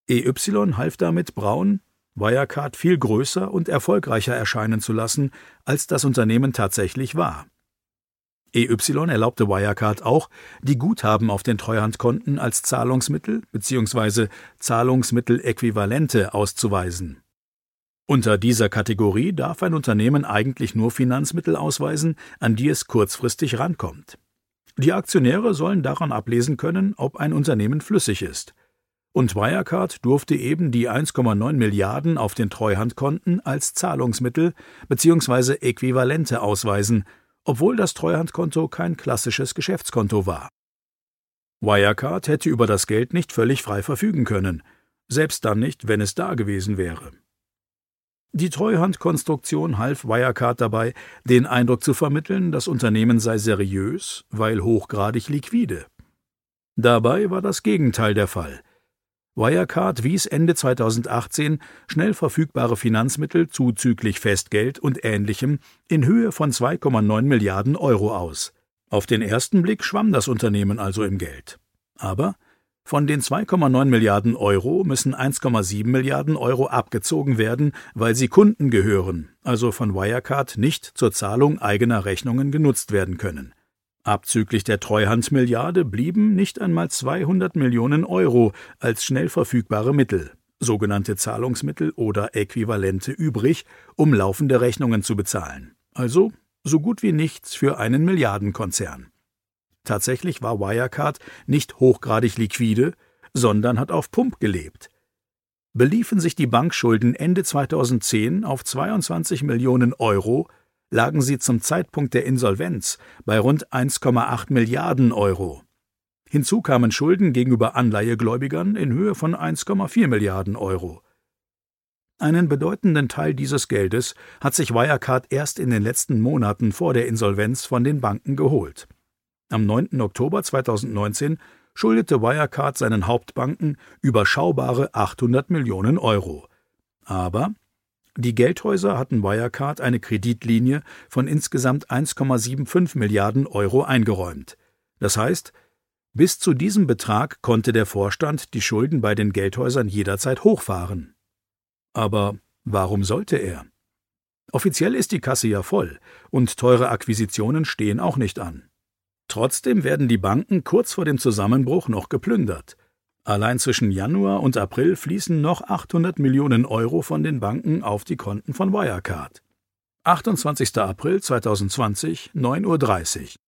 EY half damit Braun, Wirecard viel größer und erfolgreicher erscheinen zu lassen, als das Unternehmen tatsächlich war. EY erlaubte Wirecard auch, die Guthaben auf den Treuhandkonten als Zahlungsmittel bzw. Zahlungsmitteläquivalente auszuweisen. Unter dieser Kategorie darf ein Unternehmen eigentlich nur Finanzmittel ausweisen, an die es kurzfristig rankommt. Die Aktionäre sollen daran ablesen können, ob ein Unternehmen flüssig ist. Und Wirecard durfte eben die 1,9 Milliarden auf den Treuhandkonten als Zahlungsmittel bzw. Äquivalente ausweisen, obwohl das Treuhandkonto kein klassisches Geschäftskonto war. Wirecard hätte über das Geld nicht völlig frei verfügen können, selbst dann nicht, wenn es da gewesen wäre. Die Treuhandkonstruktion half Wirecard dabei, den Eindruck zu vermitteln, das Unternehmen sei seriös, weil hochgradig liquide. Dabei war das Gegenteil der Fall. Wirecard wies Ende 2018 schnell verfügbare Finanzmittel zuzüglich Festgeld und Ähnlichem in Höhe von 2,9 Milliarden Euro aus. Auf den ersten Blick schwamm das Unternehmen also im Geld. Aber von den 2,9 Milliarden Euro müssen 1,7 Milliarden Euro abgezogen werden, weil sie Kunden gehören, also von Wirecard nicht zur Zahlung eigener Rechnungen genutzt werden können. Abzüglich der Treuhandmilliarde blieben nicht einmal 200 Millionen Euro als schnell verfügbare Mittel, sogenannte Zahlungsmittel oder Äquivalente übrig, um laufende Rechnungen zu bezahlen. Also so gut wie nichts für einen Milliardenkonzern. Tatsächlich war Wirecard nicht hochgradig liquide, sondern hat auf Pump gelebt. Beliefen sich die Bankschulden Ende 2010 auf 22 Millionen Euro, lagen sie zum Zeitpunkt der Insolvenz bei rund 1,8 Milliarden Euro. Hinzu kamen Schulden gegenüber Anleihegläubigern in Höhe von 1,4 Milliarden Euro. Einen bedeutenden Teil dieses Geldes hat sich Wirecard erst in den letzten Monaten vor der Insolvenz von den Banken geholt. Am 9. Oktober 2019 schuldete Wirecard seinen Hauptbanken überschaubare 800 Millionen Euro. Aber die Geldhäuser hatten Wirecard eine Kreditlinie von insgesamt 1,75 Milliarden Euro eingeräumt. Das heißt, bis zu diesem Betrag konnte der Vorstand die Schulden bei den Geldhäusern jederzeit hochfahren. Aber warum sollte er? Offiziell ist die Kasse ja voll und teure Akquisitionen stehen auch nicht an. Trotzdem werden die Banken kurz vor dem Zusammenbruch noch geplündert. Allein zwischen Januar und April fließen noch 800 Millionen Euro von den Banken auf die Konten von Wirecard. 28. April 2020, 9:30 Uhr.